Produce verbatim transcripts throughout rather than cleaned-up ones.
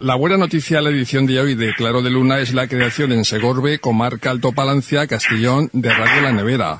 La buena noticia de la edición de hoy de Claro de Luna es la creación en Segorbe, comarca Alto Palancia, Castellón, de Radio La Nevera.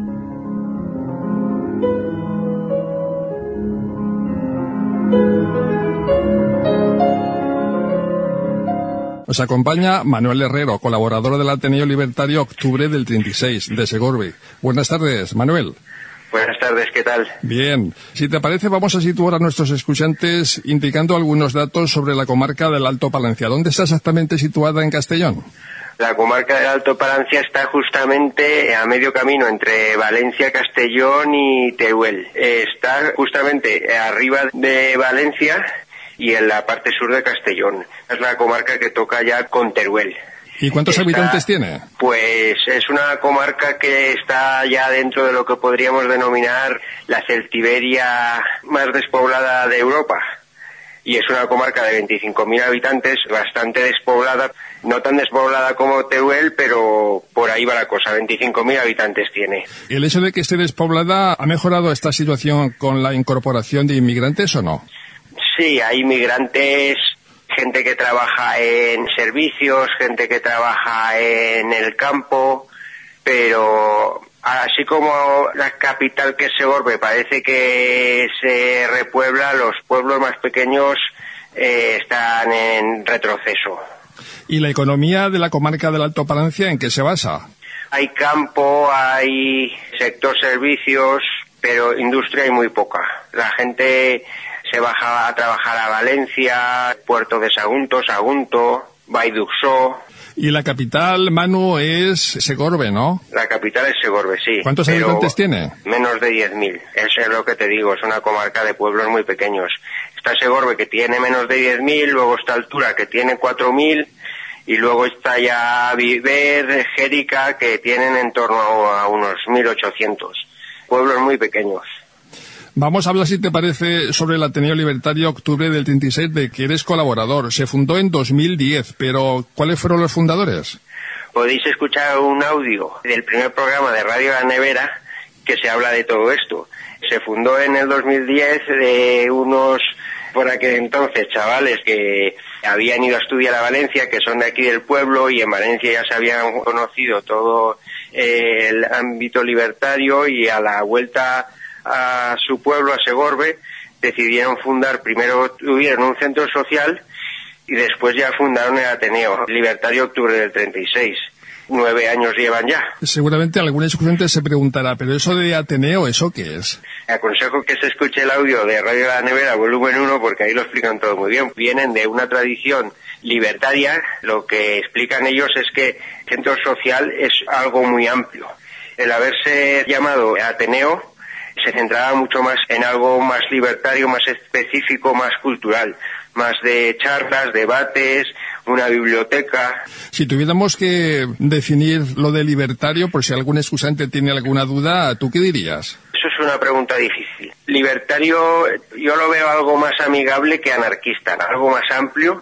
Nos acompaña Manuel Herrero, colaborador del Ateneo Libertario Octubre del treinta y seis, de Segorbe. Buenas tardes, Manuel. Buenas tardes, ¿qué tal? Bien. Si te parece, vamos a situar a nuestros escuchantes indicando algunos datos sobre la comarca del Alto Palancia. ¿Dónde está exactamente situada en Castellón? La comarca del Alto Palancia está justamente a medio camino entre Valencia, Castellón y Teruel. Está justamente arriba de Valencia y en la parte sur de Castellón. Es la comarca que toca ya con Teruel. ¿Y cuántos está, habitantes tiene? Pues es una comarca que está ya dentro de lo que podríamos denominar la celtiberia más despoblada de Europa. Y es una comarca de veinticinco mil habitantes, bastante despoblada, no tan despoblada como Teruel, pero por ahí va la cosa, veinticinco mil habitantes tiene. ¿Y el hecho de que esté despoblada ha mejorado esta situación con la incorporación de inmigrantes o no? Sí, hay inmigrantes, gente que trabaja en servicios, gente que trabaja en el campo, pero así como la capital, que es Segorbe, parece que se repuebla, los pueblos más pequeños eh, están en retroceso. ¿Y la economía de la comarca del Alto Palancia en qué se basa? Hay campo, hay sector servicios, pero industria hay muy poca. La gente se baja a trabajar a Valencia, Puerto de Sagunto, Sagunto, Baiduxó. Y la capital, Manu, es Segorbe, ¿no? La capital es Segorbe, sí. ¿Cuántos habitantes tiene? Menos de diez mil. Eso es lo que te digo, es una comarca de pueblos muy pequeños. Está Segorbe, que tiene menos de diez mil, luego está Altura, que tiene cuatro mil, y luego está ya Viver, Jérica, que tienen en torno a unos mil ochocientos. Pueblos muy pequeños. Vamos a hablar, si te parece, sobre el Ateneo Libertario Octubre del treinta y seis, de que eres colaborador. Se fundó en dos mil diez, pero ¿cuáles fueron los fundadores? Podéis escuchar un audio del primer programa de Radio La Nevera que se habla de todo esto. Se fundó en el dos mil diez de unos, por aquel entonces, chavales que habían ido a estudiar a Valencia, que son de aquí del pueblo, y en Valencia ya se habían conocido todo el ámbito libertario, y a la vuelta a su pueblo, a Segorbe, decidieron fundar, primero tuvieron un centro social y después ya fundaron el Ateneo Libertario Octubre del treinta y seis. Nueve años llevan ya. Seguramente algún escuchante se preguntará, ¿pero eso de Ateneo, eso qué es? Aconsejo que se escuche el audio de Radio La Nevera, volumen uno, porque ahí lo explican todo muy bien. Vienen de una tradición libertaria. Lo que explican ellos es que centro social es algo muy amplio. El haberse llamado Ateneo se centraba mucho más en algo más libertario, más específico, más cultural, más de charlas, debates, una biblioteca. Si tuviéramos que definir lo de libertario, por si algún excusante tiene alguna duda, ¿tú qué dirías? Eso es una pregunta difícil. Libertario, yo lo veo algo más amigable que anarquista, algo más amplio,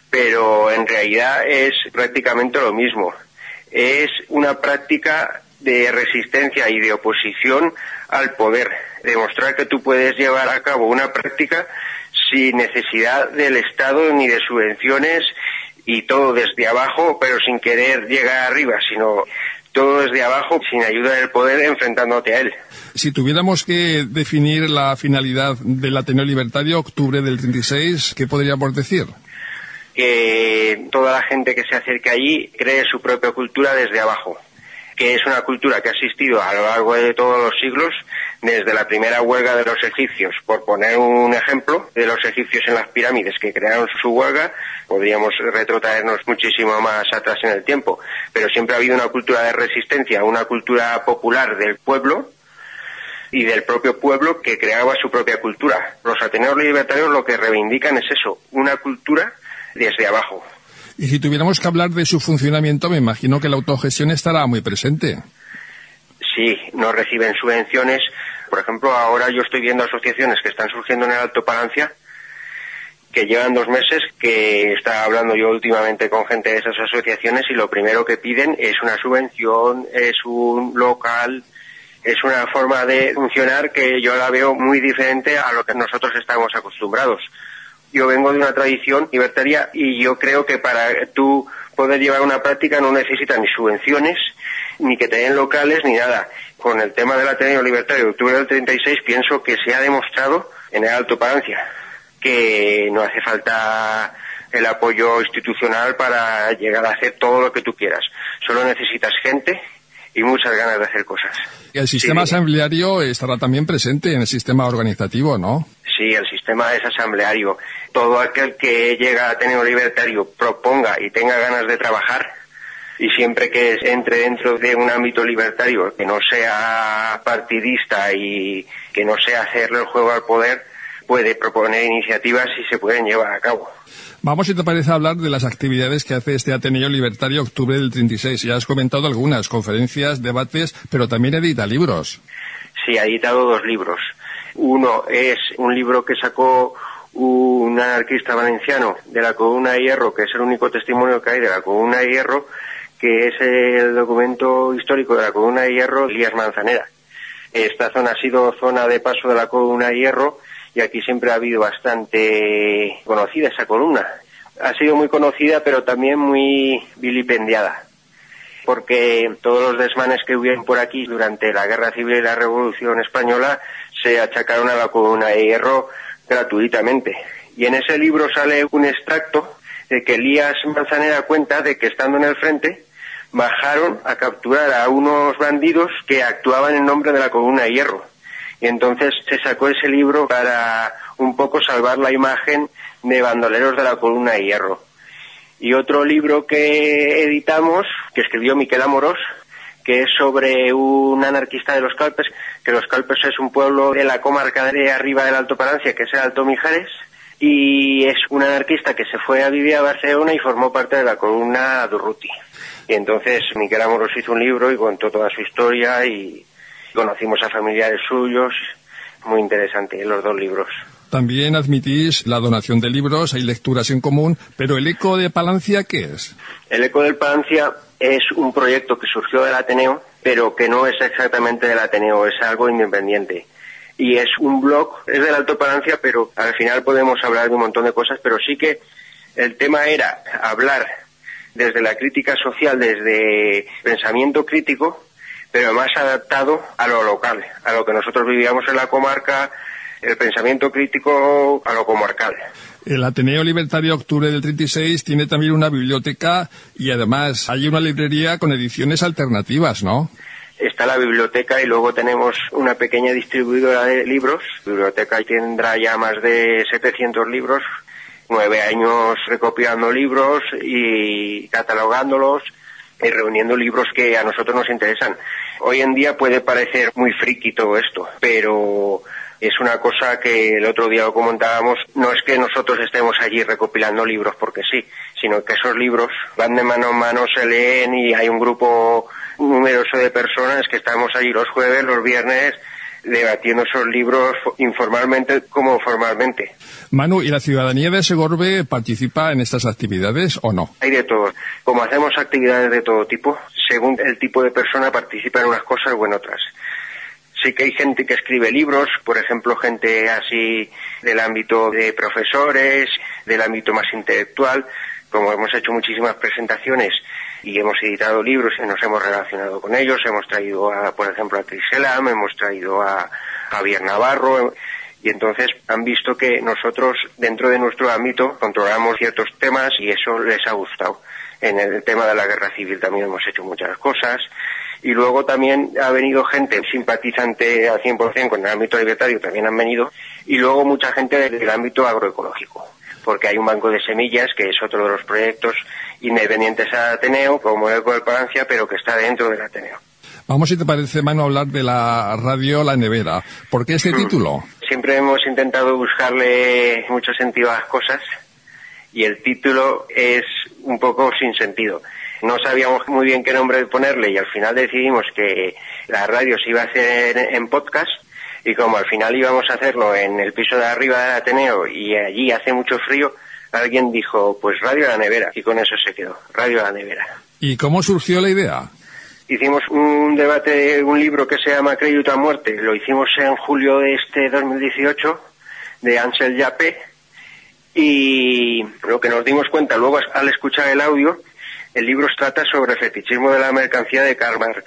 pero en realidad es prácticamente lo mismo. Es una práctica de resistencia y de oposición al poder, demostrar que tú puedes llevar a cabo una práctica sin necesidad del Estado ni de subvenciones, y todo desde abajo, pero sin querer llegar arriba, sino todo desde abajo, sin ayuda del poder, enfrentándote a él. Si tuviéramos que definir la finalidad del Ateneo Libertario Octubre del treinta y seis, ¿qué podríamos decir? Que toda la gente que se acerque allí cree su propia cultura desde abajo, que es una cultura que ha existido a lo largo de todos los siglos, desde la primera huelga de los egipcios, por poner un ejemplo, de los egipcios en las pirámides que crearon su huelga. Podríamos retrotraernos muchísimo más atrás en el tiempo, pero siempre ha habido una cultura de resistencia, una cultura popular del pueblo y del propio pueblo que creaba su propia cultura. Los Ateneos Libertarios lo que reivindican es eso, una cultura desde abajo. Y si tuviéramos que hablar de su funcionamiento, me imagino que la autogestión estará muy presente. Sí, no reciben subvenciones. Por ejemplo, ahora yo estoy viendo asociaciones que están surgiendo en el Alto Palancia, que llevan dos meses, que está hablando yo últimamente con gente de esas asociaciones, y lo primero que piden es una subvención, es un local, es una forma de funcionar que yo la veo muy diferente a lo que nosotros estamos acostumbrados. Yo vengo de una tradición libertaria y yo creo que para tú poder llevar una práctica no necesitas ni subvenciones, ni que te den locales, ni nada. Con el tema del Ateneo Libertario de octubre del treinta y seis pienso que se ha demostrado en el Alto Palancia que no hace falta el apoyo institucional para llegar a hacer todo lo que tú quieras. Solo necesitas gente y muchas ganas de hacer cosas. El sistema sí, asambleario estará también presente en el sistema organizativo, ¿no? Sí, el sistema es asambleario. Todo aquel que llega a Ateneo Libertario proponga y tenga ganas de trabajar, y siempre que entre dentro de un ámbito libertario, que no sea partidista y que no sea hacerle el juego al poder, puede proponer iniciativas y se pueden llevar a cabo. Vamos, si te parece, a hablar de las actividades que hace este Ateneo Libertario octubre del treinta y seis. Ya has comentado algunas, conferencias, debates, pero también edita libros. Sí, ha editado dos libros. Uno es un libro que sacó un anarquista valenciano de la Comuna de Hierro, que es el único testimonio que hay de la Comuna de Hierro, que es el documento histórico de la Comuna de Hierro, Elías Manzanera. Esta zona ha sido zona de paso de la Comuna de Hierro y aquí siempre ha habido bastante conocida esa columna. Ha sido muy conocida, pero también muy vilipendiada, porque todos los desmanes que hubieron por aquí durante la Guerra Civil y la Revolución Española se achacaron a la Comuna de Hierro gratuitamente. Y en ese libro sale un extracto de que Elías Manzanera cuenta de que estando en el frente bajaron a capturar a unos bandidos que actuaban en nombre de la Comuna de Hierro. Y entonces se sacó ese libro para un poco salvar la imagen de bandoleros de la Columna de Hierro. Y otro libro que editamos, que escribió Miquel Amorós, que es sobre un anarquista de Los Calpes, que Los Calpes es un pueblo de la comarca de arriba del Alto Palancia, que es el Alto Mijares, y es un anarquista que se fue a vivir a Barcelona y formó parte de la Columna Durruti. Y entonces Miquel Amorós hizo un libro y contó toda su historia y conocimos a familiares suyos. Muy interesante los dos libros. También admitís la donación de libros, hay lecturas en común, pero ¿el Eco de Palancia qué es? El Eco del Palancia es un proyecto que surgió del Ateneo, pero que no es exactamente del Ateneo, es algo independiente. Y es un blog, es del Alto Palancia, pero al final podemos hablar de un montón de cosas, pero sí que el tema era hablar desde la crítica social, desde pensamiento crítico, pero más adaptado a lo local, a lo que nosotros vivíamos en la comarca, el pensamiento crítico a lo comarcal. El Ateneo Libertario Octubre del treinta y seis tiene también una biblioteca y además hay una librería con ediciones alternativas, ¿no? Está la biblioteca y luego tenemos una pequeña distribuidora de libros. La biblioteca tendrá ya más de setecientos libros, nueve años recopilando libros y catalogándolos y reuniendo libros que a nosotros nos interesan. Hoy en día puede parecer muy friki todo esto, pero es una cosa que el otro día lo comentábamos, no es que nosotros estemos allí recopilando libros porque sí, sino que esos libros van de mano en mano, se leen y hay un grupo numeroso de personas que estamos allí los jueves, los viernes, debatiendo esos libros informalmente como formalmente. Manu, ¿y la ciudadanía de Segorbe participa en estas actividades o no? Hay de todo. Como hacemos actividades de todo tipo, según el tipo de persona participa en unas cosas o en otras. Sí que hay gente que escribe libros, por ejemplo, gente así del ámbito de profesores, del ámbito más intelectual, como hemos hecho muchísimas presentaciones y hemos editado libros y nos hemos relacionado con ellos, hemos traído, a, por ejemplo, a Chris Elam, hemos traído a Javier Navarro, y entonces han visto que nosotros, dentro de nuestro ámbito, controlamos ciertos temas y eso les ha gustado. En el tema de la guerra civil también hemos hecho muchas cosas. Y luego también ha venido gente simpatizante al cien por ciento con el ámbito libertario, también han venido, y luego mucha gente del ámbito agroecológico, porque hay un banco de semillas, que es otro de los proyectos independientes al Ateneo, como el Eco del Palancia, pero que está dentro del Ateneo. Vamos, si te parece, Manu, a hablar de la radio La Nevera. ¿Por qué este título? Siempre hemos intentado buscarle mucho sentido a las cosas, y el título es un poco sin sentido. No sabíamos muy bien qué nombre ponerle y al final decidimos que la radio se iba a hacer en podcast y como al final íbamos a hacerlo en el piso de arriba del Ateneo y allí hace mucho frío, alguien dijo, pues Radio La Nevera, y con eso se quedó, Radio La Nevera. ¿Y cómo surgió la idea? Hicimos un debate de un libro que se llama Crédito a Muerte, lo hicimos en julio de este dos mil dieciocho, de Ansel Yape, Y lo que nos dimos cuenta luego al escuchar el audio, el libro trata sobre el fetichismo de la mercancía de Karl Marx.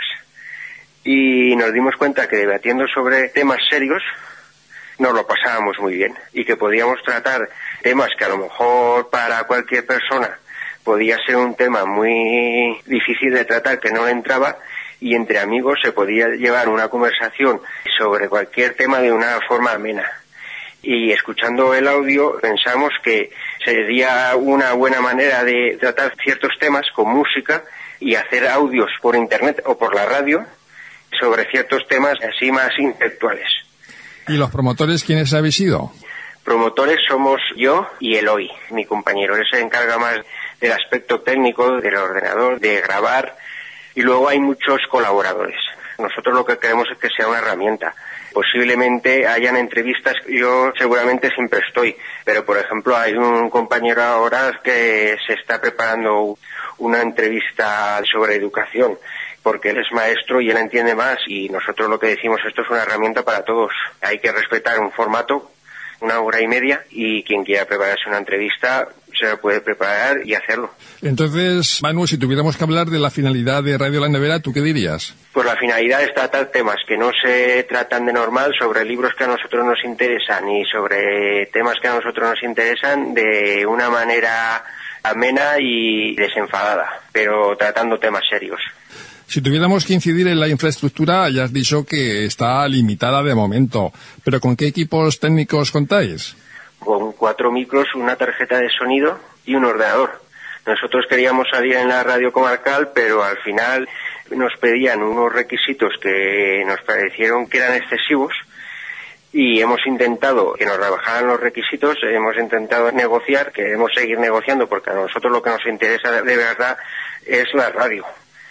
Y nos dimos cuenta que debatiendo sobre temas serios nos lo pasábamos muy bien y que podíamos tratar temas que a lo mejor para cualquier persona podía ser un tema muy difícil de tratar, que no le entraba, y entre amigos se podía llevar una conversación sobre cualquier tema de una forma amena. Y escuchando el audio pensamos que sería una buena manera de tratar ciertos temas con música y hacer audios por internet o por la radio sobre ciertos temas así más intelectuales. ¿Y los promotores quiénes habéis sido? Promotores somos yo y Eloy, mi compañero. Él se encarga más del aspecto técnico del ordenador, de grabar, y luego hay muchos colaboradores. Nosotros lo que queremos es que sea una herramienta. Posiblemente hayan entrevistas, yo seguramente siempre estoy, pero por ejemplo hay un compañero ahora que se está preparando una entrevista sobre educación, porque él es maestro y él entiende más, y nosotros lo que decimos, esto es una herramienta para todos. Hay que respetar un formato, una hora y media, y quien quiera prepararse una entrevista se la puede preparar y hacerlo. Entonces, Manu, si tuviéramos que hablar de la finalidad de Radio La Nevera, ¿tú qué dirías? Pues la finalidad es tratar temas que no se tratan de normal, sobre libros que a nosotros nos interesan y sobre temas que a nosotros nos interesan de una manera amena y desenfadada, pero tratando temas serios. Si tuviéramos que incidir en la infraestructura, ya has dicho que está limitada de momento, pero ¿con qué equipos técnicos contáis? Con cuatro micros, una tarjeta de sonido y un ordenador. Nosotros queríamos salir en la radio comarcal, pero al final nos pedían unos requisitos que nos parecieron que eran excesivos y hemos intentado que nos rebajaran los requisitos, hemos intentado negociar, queremos seguir negociando porque a nosotros lo que nos interesa de verdad es la radio.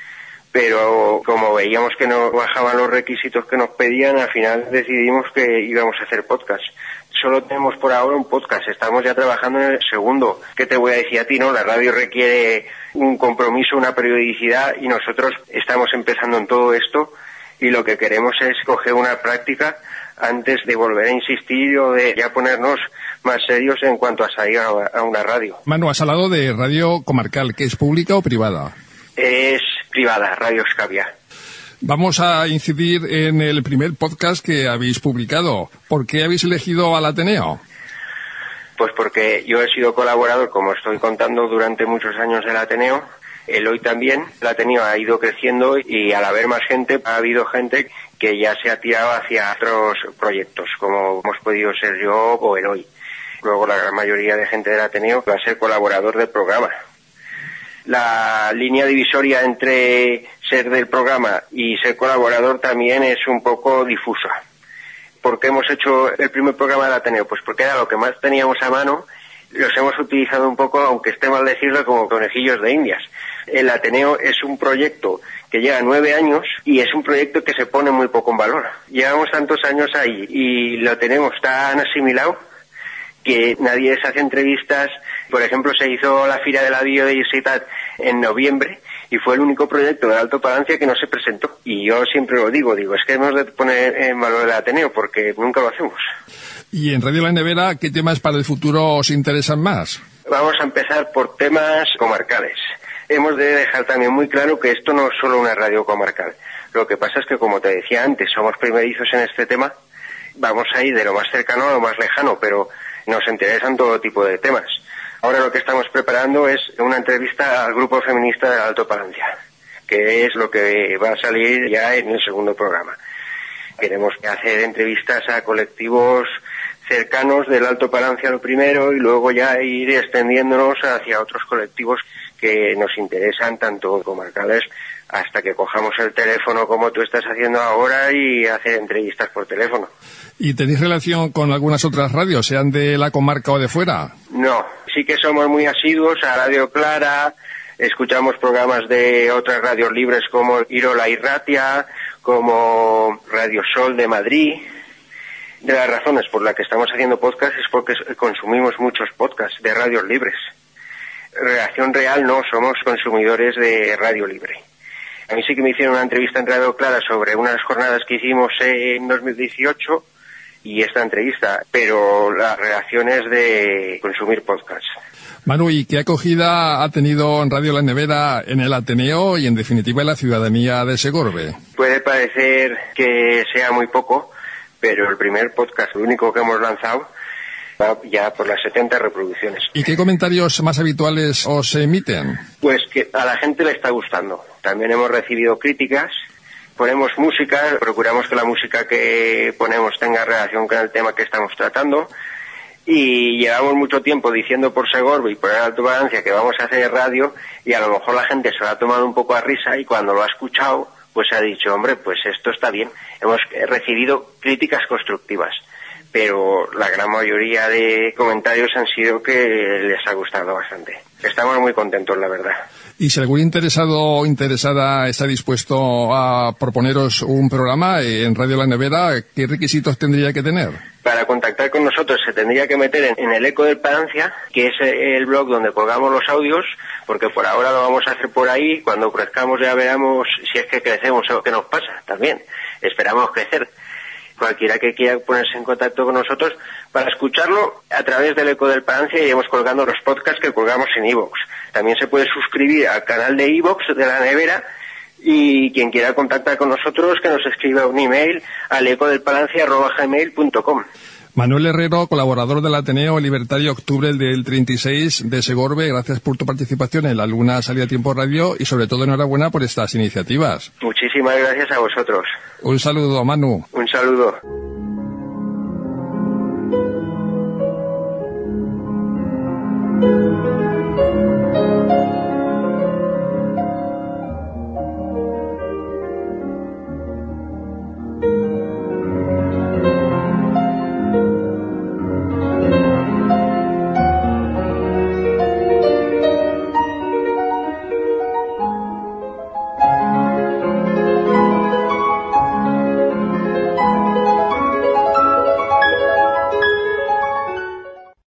Pero como veíamos que no bajaban los requisitos que nos pedían, al final decidimos que íbamos a hacer podcast. Solo tenemos por ahora un podcast, estamos ya trabajando en el segundo. ¿Qué te voy a decir a ti, no? La radio requiere un compromiso, una periodicidad, y nosotros estamos empezando en todo esto y lo que queremos es coger una práctica antes de volver a insistir o de ya ponernos más serios en cuanto a salir a una radio. Manu, has hablado de Radio Comarcal, ¿que es pública o privada? Es privada, Radio Escavia. Vamos a incidir en el primer podcast que habéis publicado. ¿Por qué habéis elegido al Ateneo? Pues porque yo he sido colaborador, como estoy contando, durante muchos años del Ateneo. Eloy también. El Ateneo ha ido creciendo y al haber más gente, ha habido gente que ya se ha tirado hacia otros proyectos, como hemos podido ser yo o Eloy. Luego la gran mayoría de gente del Ateneo va a ser colaborador del programa. La línea divisoria entre ser del programa y ser colaborador también es un poco difusa. ¿Por qué hemos hecho el primer programa del Ateneo? Pues porque era lo que más teníamos a mano, los hemos utilizado un poco, aunque esté mal decirlo, como conejillos de indias. El Ateneo es un proyecto que lleva nueve años y es un proyecto que se pone muy poco en valor. Llevamos tantos años ahí y lo tenemos tan asimilado que nadie se hace entrevistas. Por ejemplo, se hizo la Fira de la Biodiversidad en noviembre y fue el único proyecto de Alto Palancia que no se presentó. Y yo siempre lo digo, digo, es que hemos de poner en valor el Ateneo porque nunca lo hacemos. Y en Radio La Nevera, ¿qué temas para el futuro os interesan más? Vamos a empezar por temas comarcales. Hemos de dejar también muy claro que esto no es solo una radio comarcal. Lo que pasa es que, como te decía antes, somos primerizos en este tema. Vamos a ir de lo más cercano a lo más lejano, pero nos interesan todo tipo de temas. Ahora lo que estamos preparando es una entrevista al grupo feminista de Alto Palancia, que es lo que va a salir ya en el segundo programa. Queremos hacer entrevistas a colectivos cercanos del Alto Palancia lo primero y luego ya ir extendiéndonos hacia otros colectivos que nos interesan, tanto comarcales, hasta que cojamos el teléfono como tú estás haciendo ahora y hacer entrevistas por teléfono. ¿Y tenéis relación con algunas otras radios, sean de la comarca o de fuera? No, sí que somos muy asiduos a Radio Clara, escuchamos programas de otras radios libres como Irola y Ratia, como Radio Sol de Madrid. De las razones por las que estamos haciendo podcast es porque consumimos muchos podcasts de radios libres. Relación real no, somos consumidores de radio libre. A mí sí que me hicieron una entrevista en Radio Clara sobre unas jornadas que hicimos en dos mil dieciocho y esta entrevista, pero la relación es de consumir podcasts. Manu, ¿y qué acogida ha tenido en Radio La Nevera en el Ateneo y en definitiva en la ciudadanía de Segorbe? Puede parecer que sea muy poco, pero el primer podcast, el único que hemos lanzado, va ya por las setenta reproducciones. ¿Y qué comentarios más habituales os emiten? Pues que a la gente le está gustando. También hemos recibido críticas. Ponemos música, procuramos que la música que ponemos tenga relación con el tema que estamos tratando. Y llevamos mucho tiempo diciendo por Segorbe y por el Alto Valencia que vamos a hacer radio, y a lo mejor la gente se lo ha tomado un poco a risa, y cuando lo ha escuchado pues ha dicho, hombre, pues esto está bien. Hemos recibido críticas constructivas, pero la gran mayoría de comentarios han sido que les ha gustado bastante. Estamos muy contentos, la verdad. Y si algún interesado o interesada está dispuesto a proponeros un programa en Radio La Nevera, ¿qué requisitos tendría que tener? Para contactar con nosotros se tendría que meter en, en el Eco del Palancia, que es el blog donde colgamos los audios, porque por ahora lo vamos a hacer por ahí. Cuando crezcamos ya veremos si es que crecemos o qué nos pasa también. Esperamos crecer. Cualquiera que quiera ponerse en contacto con nosotros para escucharlo a través del Eco del Palancia, iremos colgando los podcasts que colgamos en iVoox. También se puede suscribir al canal de iVoox de La Nevera, y quien quiera contactar con nosotros que nos escriba un email al ecodelpalancia arroba gmail punto com. Manuel Herrero, colaborador del Ateneo Libertario Octubre del treinta y seis de Segorbe, gracias por tu participación en la Luna Salida a Tiempo Radio y sobre todo enhorabuena por estas iniciativas. Muchísimas gracias a vosotros. Un saludo, Manu. Un saludo.